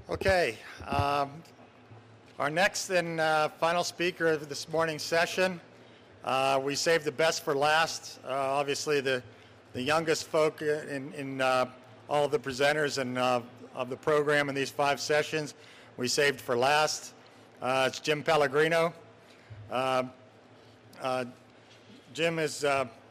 Okay, our next and final speaker of this morning's session, we saved the best for last. Obviously, the youngest folk in all of the presenters and of the program in these 5 sessions, we saved for last. It's Jim Pellegrino. Jim is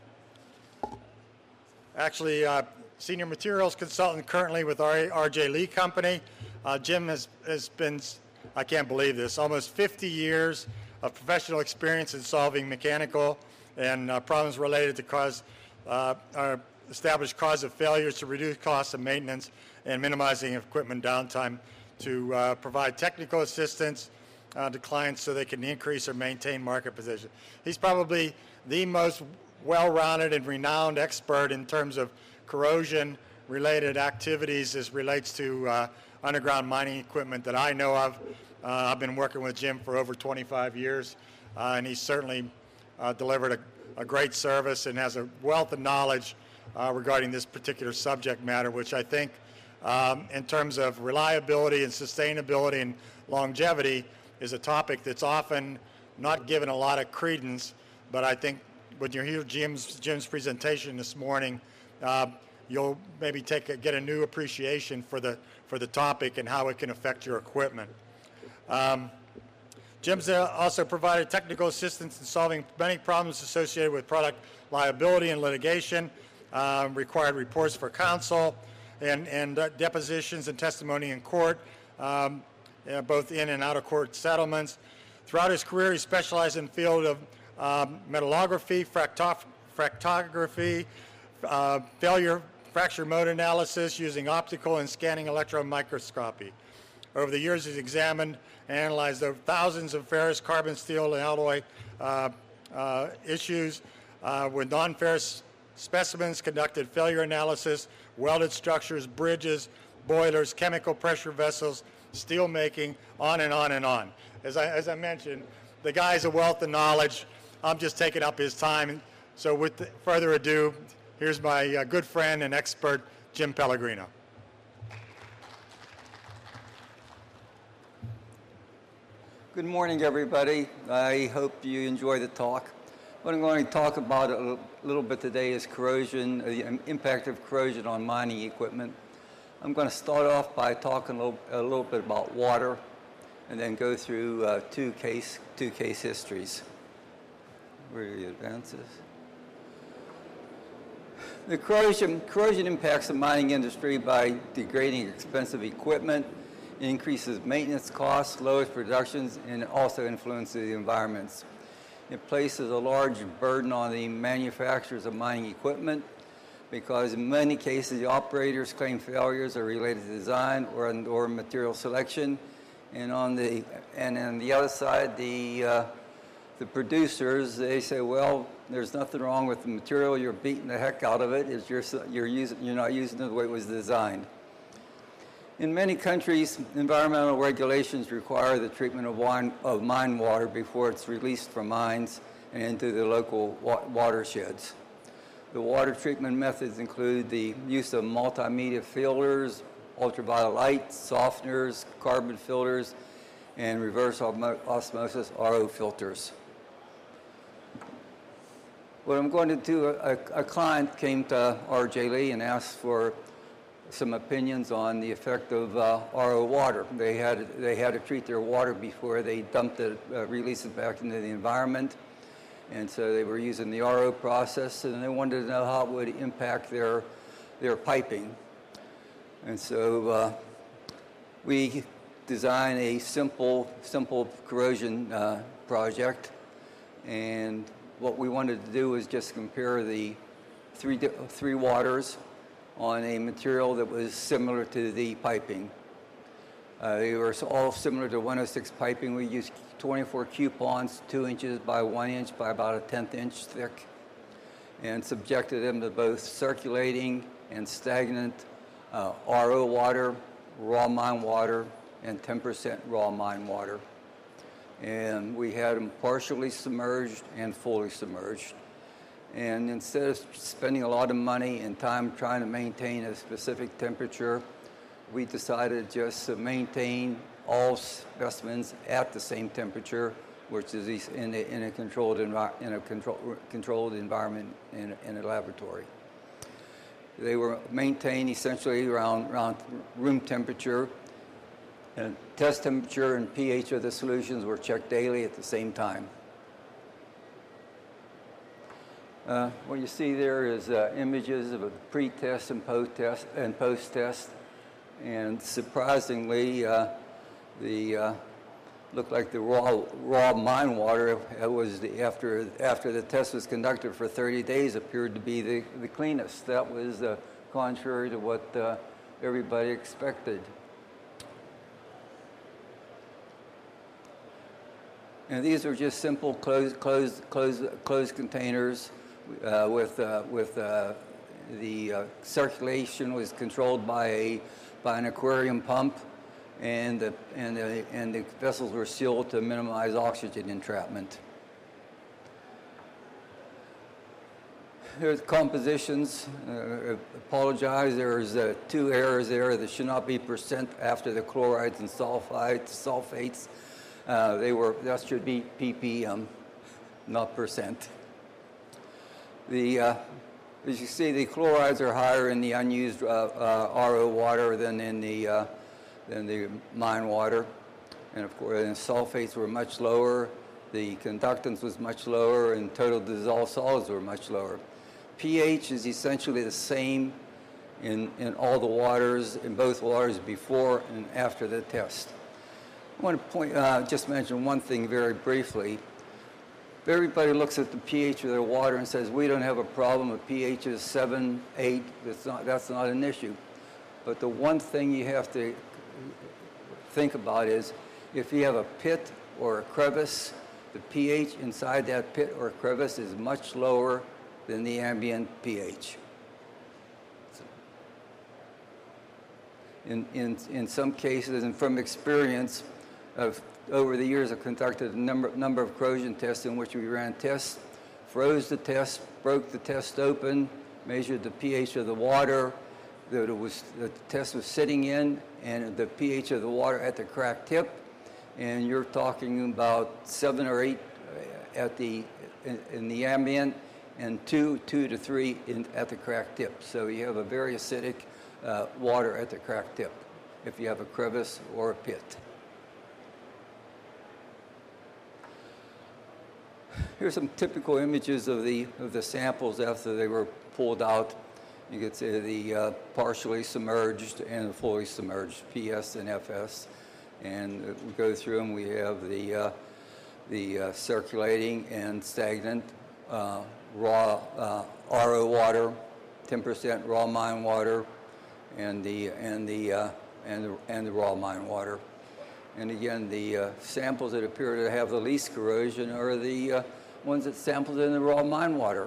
actually senior materials consultant currently with R.J. Lee Company. Jim has been, I can't believe this, almost 50 years of professional experience in solving mechanical and problems related to established cause of failures to reduce costs of maintenance and minimizing equipment downtime to provide technical assistance to clients so they can increase or maintain market position. He's probably the most well-rounded and renowned expert in terms of corrosion-related activities as relates to underground mining equipment that I know of. I've been working with Jim for over 25 years, and he's certainly delivered a great service and has a wealth of knowledge regarding this particular subject matter, which I think in terms of reliability and sustainability and longevity is a topic that's often not given a lot of credence, but I think when you hear Jim's presentation this morning, you'll maybe get a new appreciation for the topic and how it can affect your equipment. Jim's also provided technical assistance in solving many problems associated with product liability and litigation, required reports for counsel, and depositions and testimony in court, both in and out of court settlements. Throughout his career, he specialized in the field of metallography, fractography, fracture mode analysis using optical and scanning electron microscopy. Over the years, he's examined and analyzed thousands of ferrous, carbon, steel, and alloy issues with non-ferrous specimens, conducted failure analysis, welded structures, bridges, boilers, chemical pressure vessels, steel making, on and on and on. As I mentioned, the guy's a wealth of knowledge. I'm just taking up his time. So with further ado, here's my good friend and expert, Jim Pellegrino. Good morning, everybody. I hope you enjoy the talk. What I'm going to talk about a little bit today is corrosion, the impact of corrosion on mining equipment. I'm going to start off by talking a little bit about water, and then go through two case histories. Where do you advance this? The corrosion impacts the mining industry by degrading expensive equipment, increases maintenance costs, lowers productions, and also influences the environments. It places a large burden on the manufacturers of mining equipment because in many cases the operators claim failures are related to design or material selection, and on the other side the producers, they say, well, there's nothing wrong with the material, you're beating the heck out of it, you're not using it the way it was designed. In many countries, environmental regulations require the treatment of mine water before it's released from mines and into the local watersheds. The water treatment methods include the use of multimedia filters, ultraviolet light, softeners, carbon filters, and reverse osmosis RO filters. What I'm going to do, a client came to R.J. Lee and asked for some opinions on the effect of RO water. They had to treat their water before they dumped it, release it back into the environment. And so they were using the RO process, and they wanted to know how it would impact their piping. And so we designed a simple corrosion project, and what we wanted to do was just compare the three waters on a material that was similar to the piping. They were all similar to 106 piping. We used 24 coupons, 2 inches by 1 inch by about a 1/10 inch thick, and subjected them to both circulating and stagnant RO water, raw mine water, and 10% raw mine water. And we had them partially submerged and fully submerged. And instead of spending a lot of money and time trying to maintain a specific temperature, we decided just to maintain all specimens at the same temperature, which is in a controlled environment in a laboratory. They were maintained essentially around room temperature, and test temperature and pH of the solutions were checked daily at the same time. What you see there is images of a pre-test and post-test, and surprisingly, looked like the raw mine water after the test was conducted for 30 days appeared to be the cleanest. That was contrary to what everybody expected. And these are just simple closed containers with the circulation was controlled by an aquarium pump, and the vessels were sealed to minimize oxygen entrapment. Here's compositions. Apologize, there's 2 errors there. There should not be percent after the chlorides and sulfates. That should be ppm, not percent. As you see, the chlorides are higher in the unused RO water than in the mine water, and of course, the sulfates were much lower. The conductance was much lower, and total dissolved solids were much lower. pH is essentially the same in all the waters, in both waters before and after the test. I want to just mention one thing very briefly. Everybody looks at the pH of their water and says, we don't have a problem with pH is 7, 8, that's not an issue. But the one thing you have to think about is if you have a pit or a crevice, the pH inside that pit or crevice is much lower than the ambient pH. In some cases, and from experience, over the years, I've conducted a number of corrosion tests in which we ran tests, froze the test, broke the test open, measured the pH of the water that the test was sitting in, and the pH of the water at the crack tip, and you're talking about 7 or 8 in the ambient, and 2 to 3 at the crack tip. So you have a very acidic water at the crack tip if you have a crevice or a pit. Here's some typical images of the samples after they were pulled out. You can see the partially submerged and fully submerged, PS and FS. And we go through them. We have the circulating and stagnant raw RO water, 10% raw mine water, and the raw mine water. And again, the samples that appear to have the least corrosion are the ones that sampled in the raw mine water.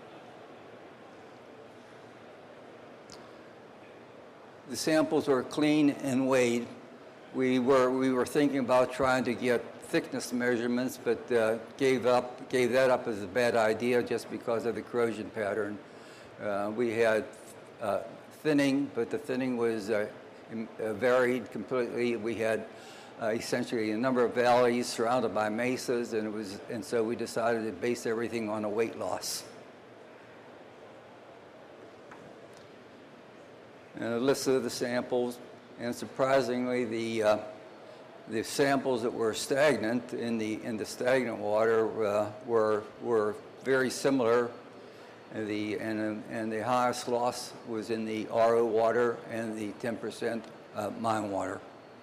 The samples were clean and weighed. We were thinking about trying to get thickness measurements, but gave that up as a bad idea just because of the corrosion pattern. We had thinning, but the thinning was varied completely. We had essentially a number of valleys surrounded by mesas, and so we decided to base everything on a weight loss. And a list of the samples, and surprisingly, the samples that were stagnant in the stagnant water were very similar. And the highest loss was in the RO water and the 10% mine water.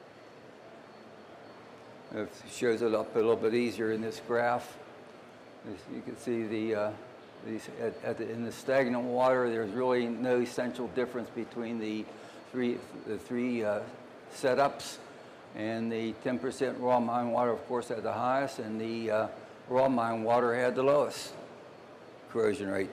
It shows it up a little bit easier in this graph. As you can see in the stagnant water, there's really no essential difference between the three setups, and the 10% raw mine water, of course, had the highest, and the raw mine water had the lowest corrosion rate.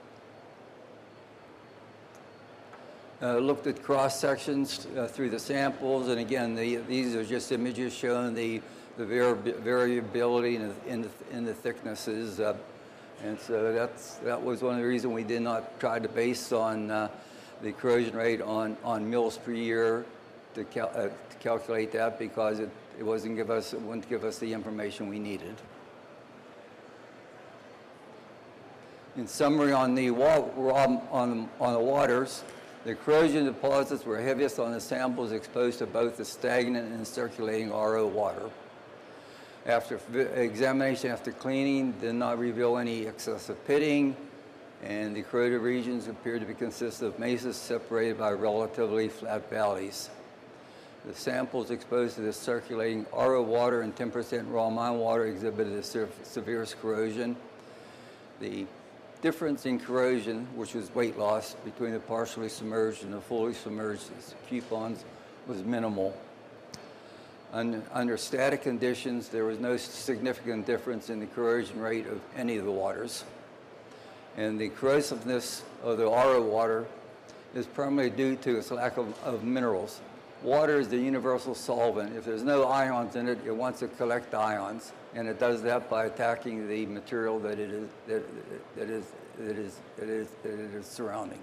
Looked at cross sections through the samples, and again, these are just images showing the variability in the thicknesses, and so that was one of the reasons we did not try to base on the corrosion rate on mils per year. to calculate that because it wouldn't give us the information we needed. In summary, on the waters, the corrosion deposits were heaviest on the samples exposed to both the stagnant and circulating RO water. After examination after cleaning, did not reveal any excessive pitting, and the corroded regions appeared to be consist of mesas separated by relatively flat valleys. The samples exposed to the circulating RO water and 10% raw mine water exhibited the severest corrosion. The difference in corrosion, which was weight loss, between the partially submerged and the fully submerged coupons was minimal. Under static conditions, there was no significant difference in the corrosion rate of any of the waters. And the corrosiveness of the RO water is primarily due to its lack of minerals. Water is the universal solvent. If there's no ions in it, it wants to collect ions, and it does that by attacking the material that it is surrounding.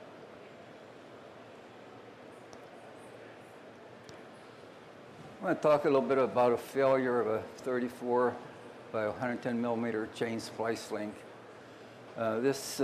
I want to talk a little bit about a failure of a 34 by 110 millimeter chain splice link. This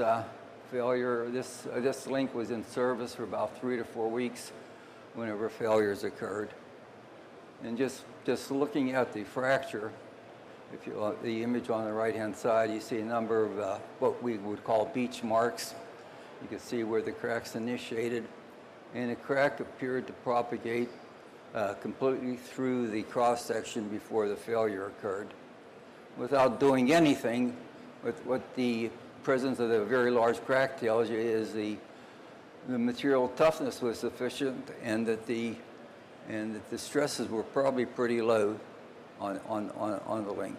link was in service for about 3 to 4 weeks whenever failures occurred. And just looking at the fracture, if you the image on the right-hand side, you see a number of what we would call beach marks. You can see where the cracks initiated, and the crack appeared to propagate completely through the cross-section before the failure occurred. Without doing anything, what the presence of the very large crack tells you is the material toughness was sufficient, and that the stresses were probably pretty low on the link.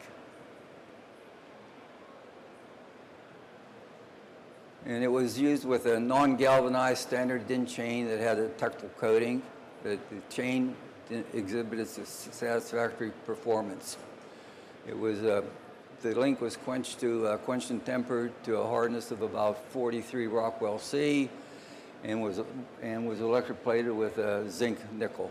And it was used with a non-galvanized standard DIN chain that had a ductile coating. The chain exhibited satisfactory performance. It was the link was quenched and tempered to a hardness of about 43 Rockwell C, and was electroplated with a zinc nickel.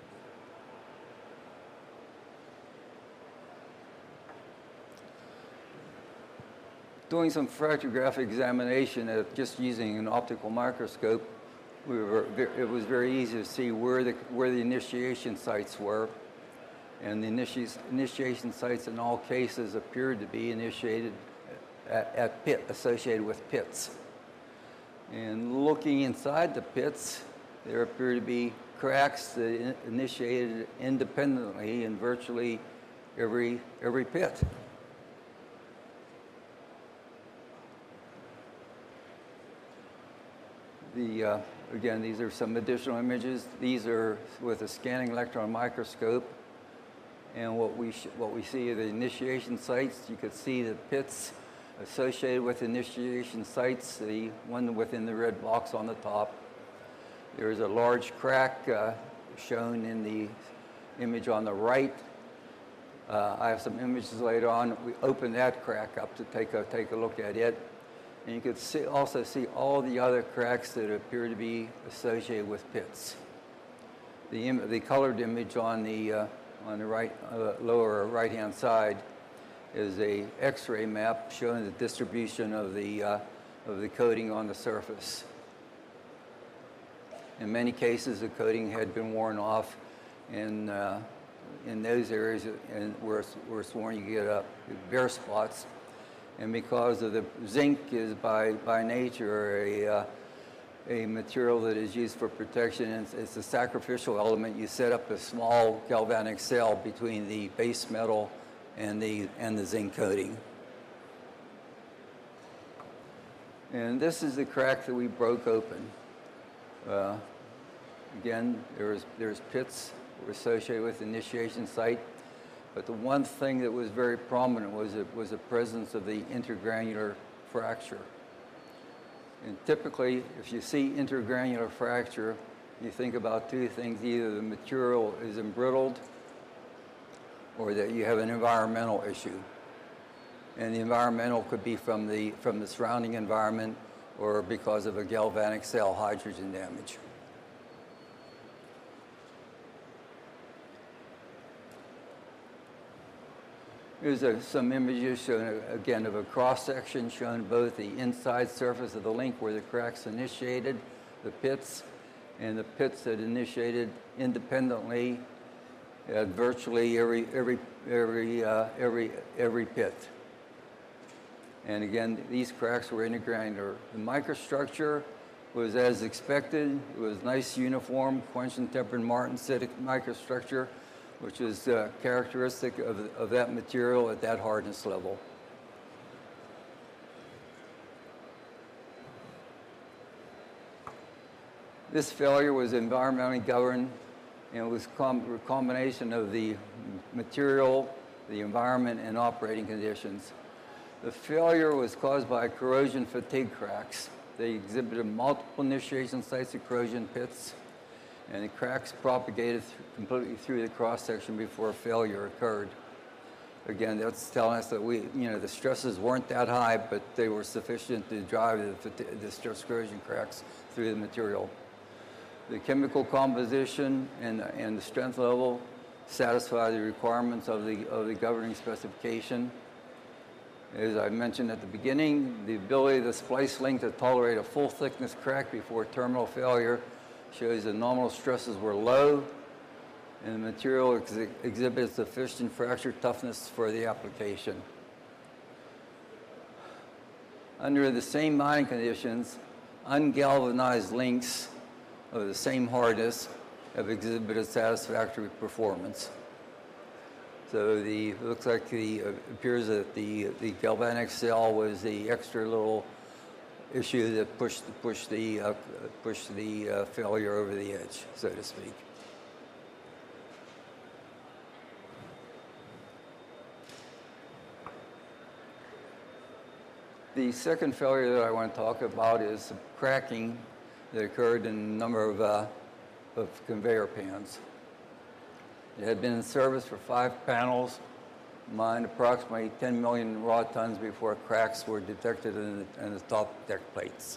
Doing some fractographic examination just using an optical microscope, it was very easy to see where the initiation sites were, and the initiation sites in all cases appeared to be initiated associated with pits. And looking inside the pits, there appear to be cracks that initiated independently in virtually every pit. Again, these are some additional images. These are with a scanning electron microscope, and what we see are the initiation sites. You could see the pits associated with initiation sites, the one within the red box on the top. There's a large crack shown in the image on the right. I have some images later on. We opened that crack up to take a look at it. And you could also see all the other cracks that appear to be associated with pits. The colored image on the right, lower right-hand side is a X-ray map showing the distribution of the coating on the surface. In many cases, the coating had been worn off, and in those areas where it's worn, you get bare spots. And because of the zinc is by nature a material that is used for protection, it's a sacrificial element. You set up a small galvanic cell between the base metal and the zinc coating. And this is the crack that we broke open. Again, there's pits associated with the initiation site. But the one thing that was very prominent was the presence of the intergranular fracture. And typically, if you see intergranular fracture, you think about two things: either the material is embrittled, or that you have an environmental issue. And the environmental could be from the surrounding environment, or because of a galvanic cell hydrogen damage. Here's some images showing, again, of a cross-section showing both the inside surface of the link where the cracks initiated, the pits, and the pits that initiated independently at virtually every pit. And again, these cracks were in the granular. The microstructure was as expected. It was nice, uniform, quench and tempered martensitic microstructure, which is characteristic of that material at that hardness level. This failure was environmentally governed, and it was a combination of the material, the environment, and operating conditions. The failure was caused by corrosion fatigue cracks. They exhibited multiple initiation sites of corrosion pits, and the cracks propagated completely through the cross-section before failure occurred. Again, that's telling us that the stresses weren't that high, but they were sufficient to drive the stress corrosion cracks through the material. The chemical composition and the strength level satisfy the requirements of the governing specification. As I mentioned at the beginning, the ability of the splice link to tolerate a full thickness crack before terminal failure shows the nominal stresses were low, and the material exhibits sufficient fracture toughness for the application. Under the same mining conditions, ungalvanized links of the same hardness have exhibited satisfactory performance. So it looks like appears that the galvanic cell was the extra little issue that pushed the failure over the edge, so to speak. The second failure that I want to talk about is cracking that occurred in a number of conveyor pans. It had been in service for 5 panels, mined approximately 10 million raw tons before cracks were detected in the top deck plates.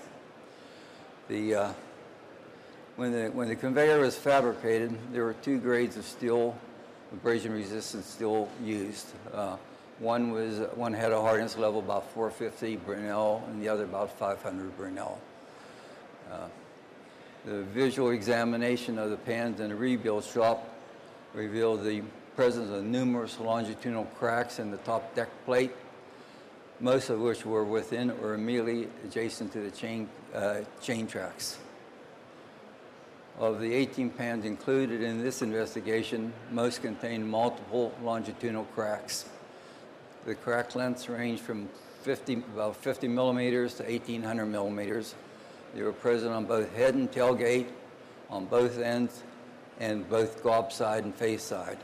When the conveyor was fabricated, there were 2 grades of steel, abrasion-resistant steel used. One had a hardness level about 450 Brinell, and the other about 500 Brinell. The visual examination of the pans in the rebuild shop revealed the presence of numerous longitudinal cracks in the top deck plate, most of which were within or immediately adjacent to the chain tracks. Of the 18 pans included in this investigation, most contained multiple longitudinal cracks. The crack lengths range from about 50 millimeters to 1,800 millimeters. They were present on both head and tailgate, on both ends, and both gob side and face side.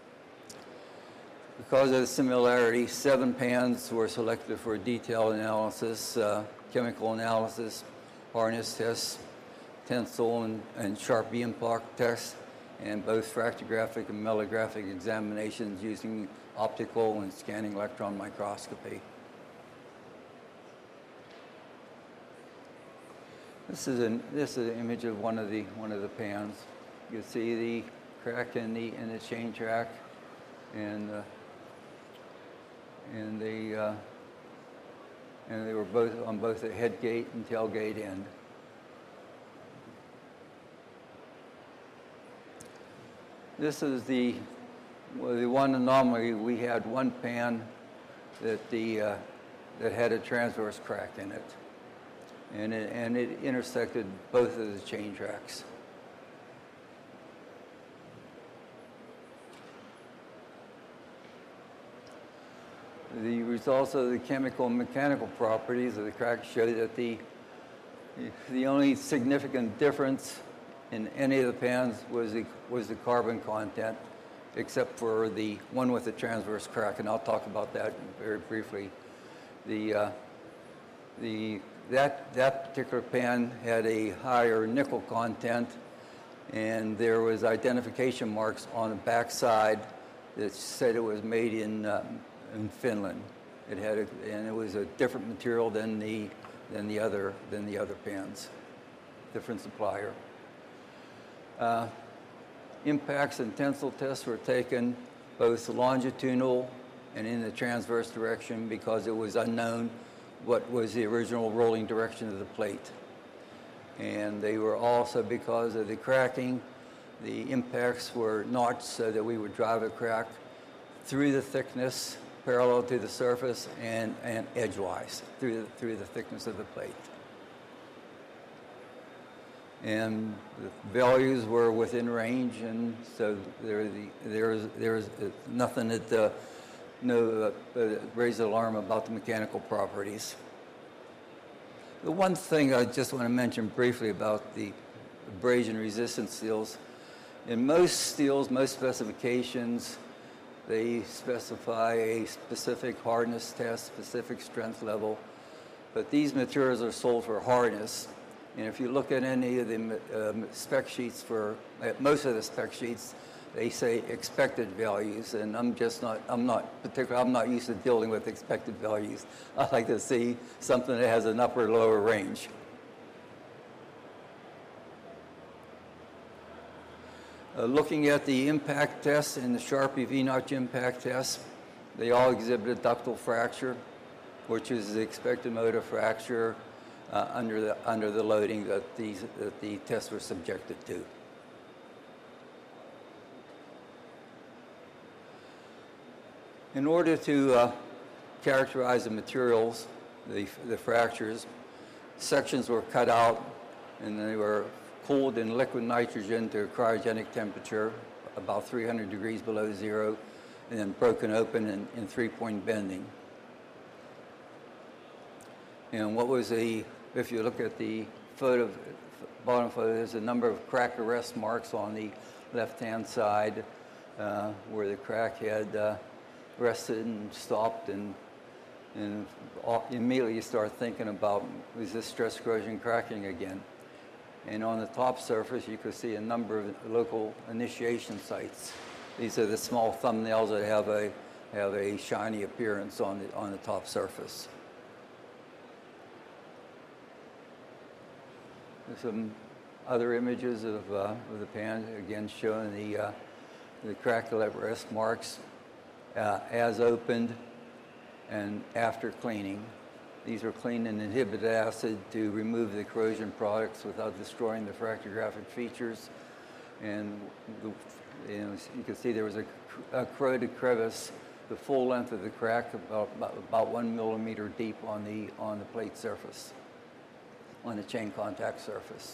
Because of the similarity, 7 pans were selected for detailed analysis, chemical analysis, hardness tests, tensile and sharp impact tests, and both fractographic and metallographic examinations using optical and scanning electron microscopy. This is an image of one of the pans. You can see the crack in the chain track, and they were both on both the head gate and tailgate end. This is the one anomaly. We had one pan that had a transverse crack in it, and it intersected both of the chain tracks. The results of the chemical and mechanical properties of the crack show that the only significant difference in any of the pans was the carbon content, except for the one with the transverse crack, and I'll talk about that very briefly. That particular pan had a higher nickel content, and there was identification marks on the back side that said it was made in Finland. And it was a different material than the other pans, different supplier. Impacts and tensile tests were taken, both longitudinal and in the transverse direction because it was unknown what was the original rolling direction of the plate. And they were also, because of the cracking, the impacts were notched so that we would drive a crack through the thickness, parallel to the surface, and edgewise through the thickness of the plate. And the values were within range, and so there's nothing that raised alarm about the mechanical properties. The one thing I just want to mention briefly about the abrasion-resistant steels, in most steels, most specifications, they specify a specific hardness test, specific strength level, but these materials are sold for hardness. And if you look at any of the spec sheets most of the spec sheets, they say expected values, and I'm not used to dealing with expected values. I like to see something that has an upper or lower range. Looking at the impact tests and the Sharpie V-notch impact tests, they all exhibited ductile fracture, which is the expected mode of fracture under the loading that the tests were subjected to. In order to characterize the materials, the fractures, sections were cut out and they were cooled in liquid nitrogen to a cryogenic temperature, about 300 degrees below zero, and then broken open in three-point bending. And if you look at the bottom photo, there's a number of crack arrest marks on the left-hand side where the crack had rested and stopped, and immediately you start thinking about, is this stress corrosion cracking again? And on the top surface, you can see a number of local initiation sites. These are the small thumbnails that have a shiny appearance on the top surface. There's some other images of the pan, again showing the crack arrest marks as opened and after cleaning. These are cleaned in inhibited acid to remove the corrosion products without destroying the fractographic features. And you can see there was a corroded crevice, the full length of the crack about 1 millimeter deep on the plate surface, on the chain contact surface.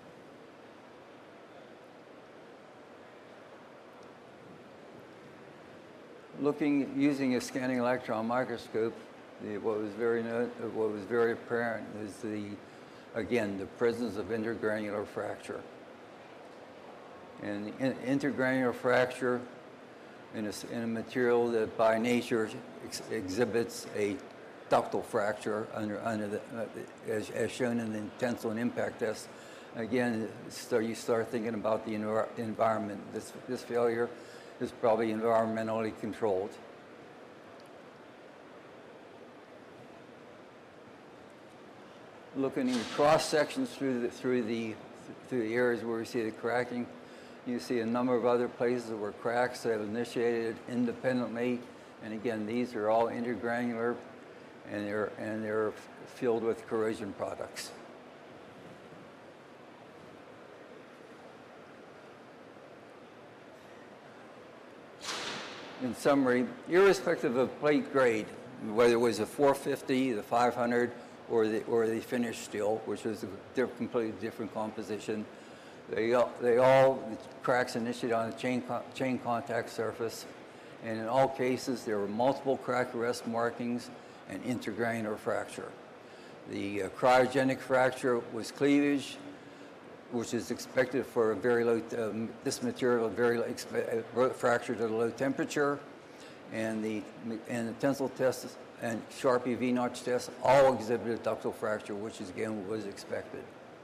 Using a scanning electron microscope, what was very apparent is the presence of intergranular fracture. And intergranular fracture in a material that by nature exhibits a ductile fracture as shown in the tensile and impact test. Again, you start thinking about the environment. This failure is probably environmentally controlled. Looking at cross sections through the areas where we see the cracking, you see a number of other places where cracks have initiated independently, and again, these are all intergranular, and they're filled with corrosion products. In summary, irrespective of plate grade, whether it was a 450, the 500, or the finished steel, which is a completely different composition, the cracks initiated on the chain contact surface, and in all cases there were multiple crack arrest markings and intergranular fracture. The cryogenic fracture was cleavage, which is expected for a very low, this material, fractured at a low temperature, and the tensile test and Sharpie V-notch test all exhibited ductile fracture, which is, again, was expected.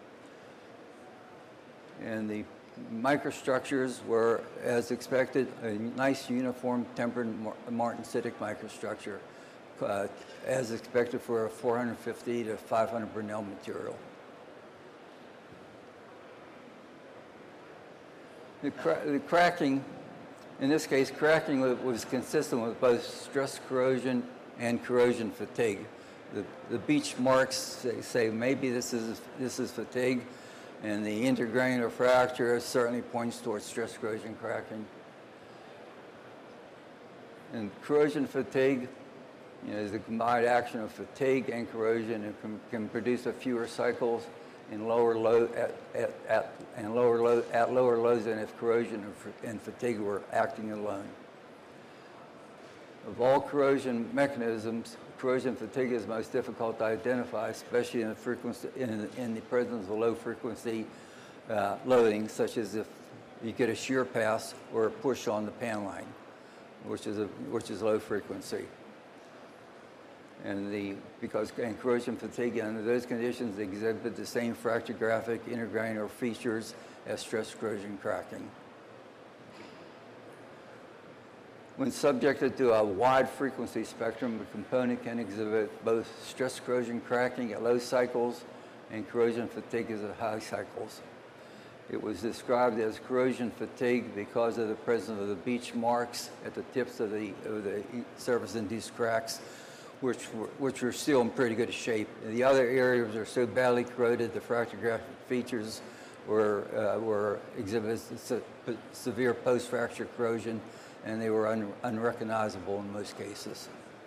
And the microstructures were, as expected, a nice uniform tempered martensitic microstructure, as expected for a 450 to 500 Brinell material. The cracking In this case, cracking was consistent with both stress corrosion and corrosion fatigue. The beach marks say maybe this is fatigue, and the intergranular fracture certainly points towards stress corrosion cracking. And corrosion fatigue, is the combined action of fatigue and corrosion, and can produce a fewer cycles in lower load at lower loads than if corrosion and fatigue were acting alone. Of all corrosion mechanisms, corrosion fatigue is most difficult to identify, especially in the presence of low frequency loading, such as if you get a shear pass or a push on the pan line, which is low frequency. And corrosion fatigue under those conditions exhibit the same fractographic intergranular features as stress corrosion cracking. When subjected to a wide frequency spectrum, the component can exhibit both stress corrosion cracking at low cycles and corrosion fatigue at high cycles. It was described as corrosion fatigue because of the presence of the beach marks at the tips of the surface-induced cracks, which were still in pretty good shape. The other areas are so badly corroded, the fractographic features were exhibited severe post-fracture corrosion, and they were unrecognizable in most cases.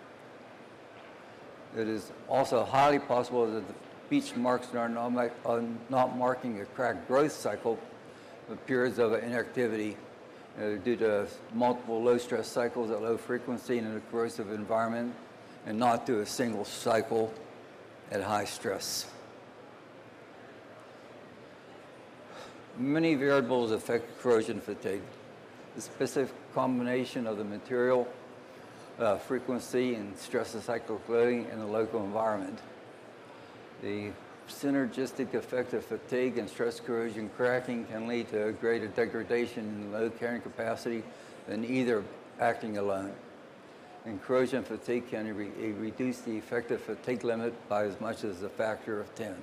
It is also highly possible that the beach marks are not marking a crack growth cycle, but periods of inactivity due to multiple low-stress cycles at low frequency in a corrosive environment, and not to a single cycle at high stress. Many variables affect corrosion fatigue. The specific combination of the material, frequency, and stress of cyclic loading in the local environment. The synergistic effect of fatigue and stress corrosion cracking can lead to a greater degradation in load carrying capacity than either acting alone. And corrosion fatigue can reduce the effective fatigue limit by as much as a factor of 10.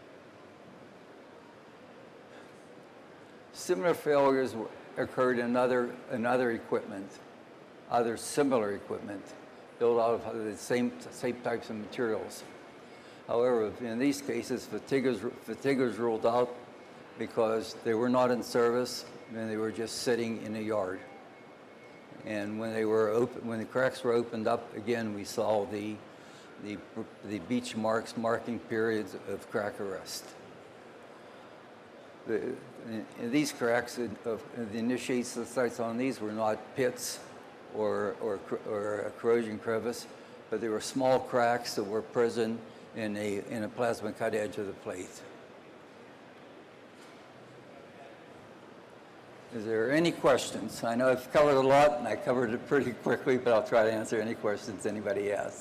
Similar failures occurred in other equipment, other similar equipment built out of the same types of materials. However, in these cases, fatigue was ruled out because they were not in service and they were just sitting in a yard. And when the cracks were opened up, again, we saw the beach marks marking periods of crack arrest. These cracks, the initiation sites on these were not pits or a corrosion crevice, but they were small cracks that were present in a plasma cut edge of the plate. Is there any questions? I know I've covered a lot, and I covered it pretty quickly, but I'll try to answer any questions anybody has.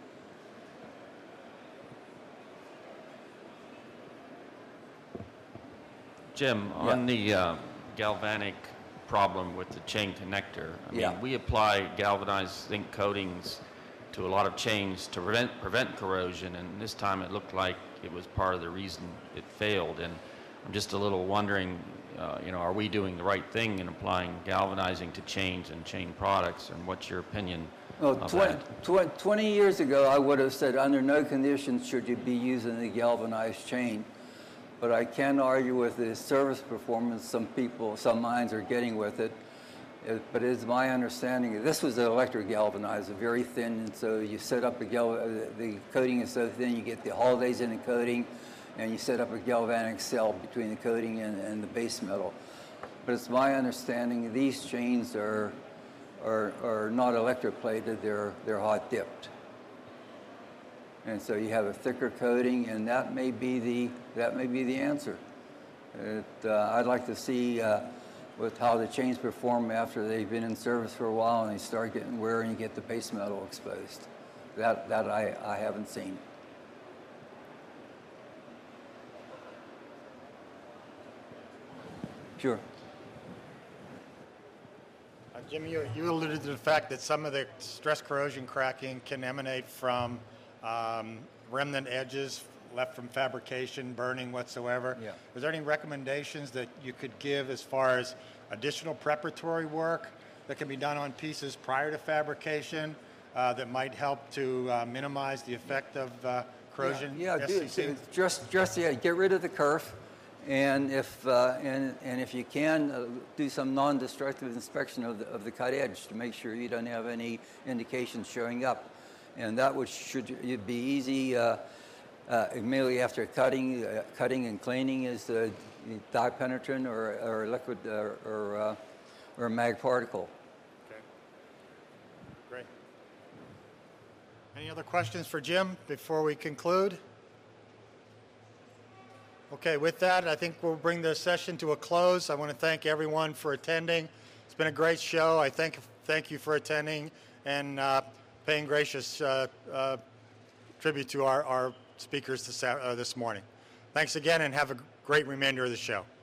Jim, on the galvanic problem with the chain connector, I mean, we apply galvanized zinc coatings to a lot of chains to prevent corrosion, and this time it looked like it was part of the reason it failed. And I'm just a little wondering, are we doing the right thing in applying galvanizing to chains and chain products, and what's your opinion of that? 20 years ago, I would have said under no conditions should you be using the galvanized chain. But I can argue with the service performance some mines are getting with it. But it's my understanding that this was an electric galvanizer, very thin, and so you set up the coating is so thin, you get the holidays in the coating, and you set up a galvanic cell between the coating and the base metal. But it's my understanding these chains are not electroplated, they're hot dipped. And so you have a thicker coating, and that may be the answer. I'd like to see with how the chains perform after they've been in service for a while and they start getting wear and you get the base metal exposed. That I haven't seen. Sure. Jim, you alluded to the fact that some of the stress corrosion cracking can emanate from remnant edges left from fabrication, burning whatsoever. Yeah. Is there any recommendations that you could give as far as additional preparatory work that can be done on pieces prior to fabrication that might help to minimize the effect of corrosion? Yeah, SCC? just get rid of the kerf, and if you can, do some non-destructive inspection of the cut edge to make sure you don't have any indications showing up, and that should be easy. Immediately after cutting and cleaning is the dye penetrant or liquid or mag particle. Okay. Great. Any other questions for Jim before we conclude? Okay, with that, I think we'll bring the session to a close. I want to thank everyone for attending. It's been a great show. I thank you for attending and paying gracious tribute to our speakers this morning. Thanks again, and have a great remainder of the show.